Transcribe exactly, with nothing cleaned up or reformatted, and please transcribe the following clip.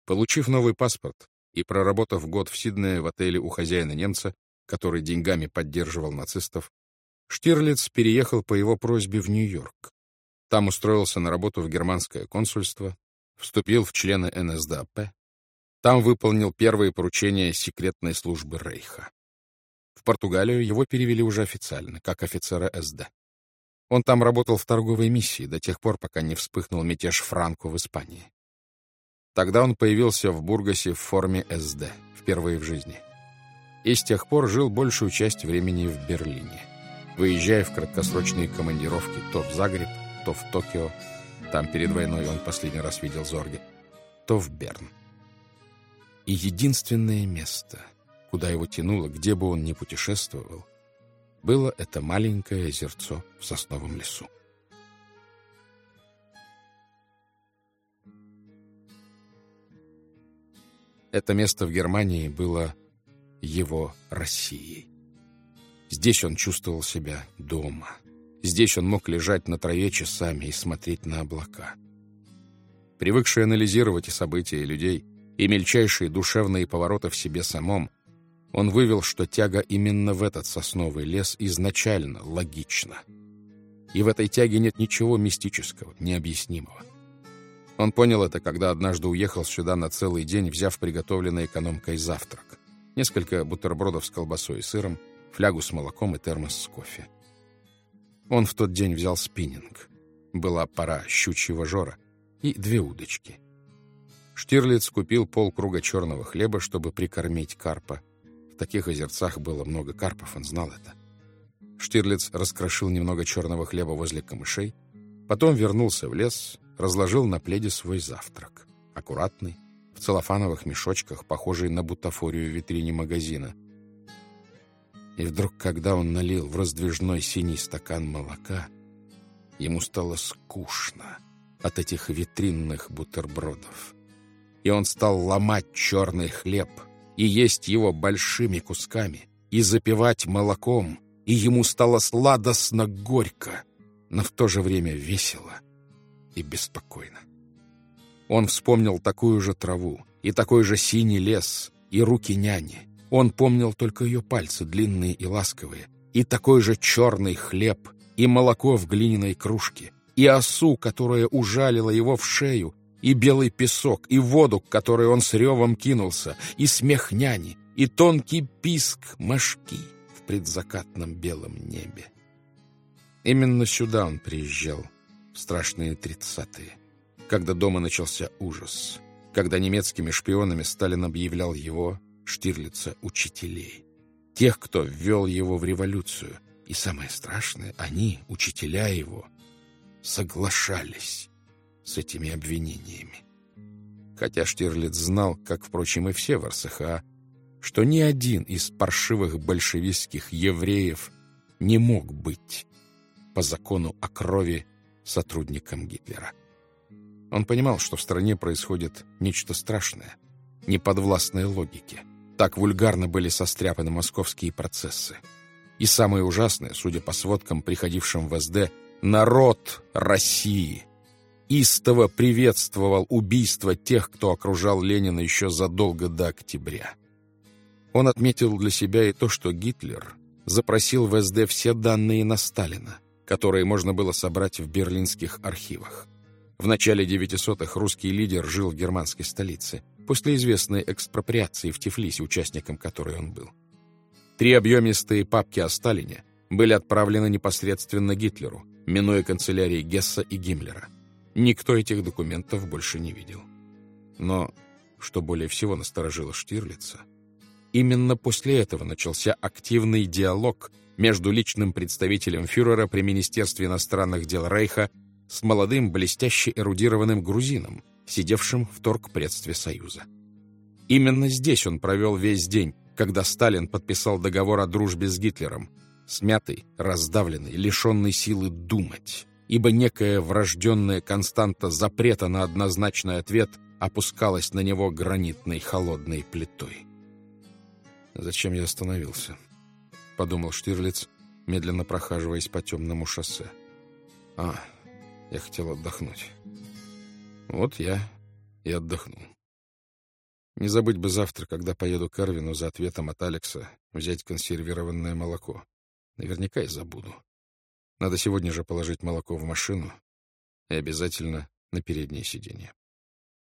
Получив новый паспорт и проработав год в Сиднее в отеле у хозяина-немца, который деньгами поддерживал нацистов, Штирлиц переехал по его просьбе в Нью-Йорк. Там устроился на работу в германское консульство, вступил в члены эн эс дэ а пэ. Там выполнил первые поручения секретной службы Рейха. В Португалию его перевели уже официально, как офицера эс дэ. Он там работал в торговой миссии до тех пор, пока не вспыхнул мятеж Франко в Испании. Тогда он появился в Бургасе в форме эс дэ, впервые в жизни. И с тех пор жил большую часть времени в Берлине, выезжая в краткосрочные командировки то в Загреб, то в Токио, там перед войной он последний раз видел Зорге, то в Берн. И единственное место, куда его тянуло, где бы он ни путешествовал, было это маленькое озерцо в сосновом лесу. Это место в Германии было его Россией. Здесь он чувствовал себя дома. Здесь он мог лежать на траве часами и смотреть на облака. Привыкший анализировать и события, и людей, и мельчайшие душевные повороты в себе самом, он вывел, что тяга именно в этот сосновый лес изначально логична. И в этой тяге нет ничего мистического, необъяснимого. Он понял это, когда однажды уехал сюда на целый день, взяв приготовленный экономкой завтрак. Несколько бутербродов с колбасой и сыром, флягу с молоком и термос с кофе. Он в тот день взял спиннинг. Была пора щучьего жора и две удочки. Штирлиц купил полкруга черного хлеба, чтобы прикормить карпа. В таких озерцах было много карпов, он знал это. Штирлиц раскрошил немного черного хлеба возле камышей, потом вернулся в лес, разложил на пледе свой завтрак. Аккуратный, в целлофановых мешочках, похожий на бутафорию в витрине магазина. И вдруг, когда он налил в раздвижной синий стакан молока, ему стало скучно от этих витринных бутербродов. И он стал ломать черный хлеб и есть его большими кусками, и запивать молоком, и ему стало сладостно горько, но в то же время весело и беспокойно. Он вспомнил такую же траву, и такой же синий лес, и руки няни. Он помнил только ее пальцы, длинные и ласковые, и такой же черный хлеб, и молоко в глиняной кружке, и осу, которая ужалила его в шею, и белый песок, и воду, к которой он с ревом кинулся, и смех няни, и тонкий писк мошки в предзакатном белом небе. Именно сюда он приезжал в страшные тридцатые, когда дома начался ужас, когда немецкими шпионами Сталин объявлял его, Штирлица, учителей, тех, кто ввел его в революцию. И самое страшное, они, учителя его, соглашались с этими обвинениями. Хотя Штирлиц знал, как, впрочем, и все в эр эс ха а, что ни один из паршивых большевистских евреев не мог быть по закону о крови сотрудником Гитлера. Он понимал, что в стране происходит нечто страшное, неподвластное логике. Так вульгарно были состряпаны московские процессы. И самое ужасное, судя по сводкам, приходившим в эс дэ, народ России истово приветствовал убийство тех, кто окружал Ленина еще задолго до октября. Он отметил для себя и то, что Гитлер запросил в эс дэ все данные на Сталина, которые можно было собрать в берлинских архивах. В начале девятисотых русский лидер жил в германской столице, после известной экспроприации в Тифлисе, участником которой он был. Три объемистые папки о Сталине были отправлены непосредственно Гитлеру, минуя канцелярии Гесса и Гиммлера. Никто этих документов больше не видел. Но, что более всего насторожило Штирлица, именно после этого начался активный диалог между личным представителем фюрера при Министерстве иностранных дел Рейха с молодым, блестяще эрудированным грузином, сидевшим в торгпредстве Союза. Именно здесь он провел весь день, когда Сталин подписал договор о дружбе с Гитлером, смятый, раздавленный, лишенный силы думать, ибо некая врожденная константа запрета на однозначный ответ опускалась на него гранитной холодной плитой. «Зачем я остановился?» — подумал Штирлиц, медленно прохаживаясь по темному шоссе. «А, я хотел отдохнуть. Вот я и отдохнул». Не забыть бы завтра, когда поеду к Эрвину за ответом от Алекса, взять консервированное молоко. Наверняка и забуду. Надо сегодня же положить молоко в машину и обязательно на переднее сиденье.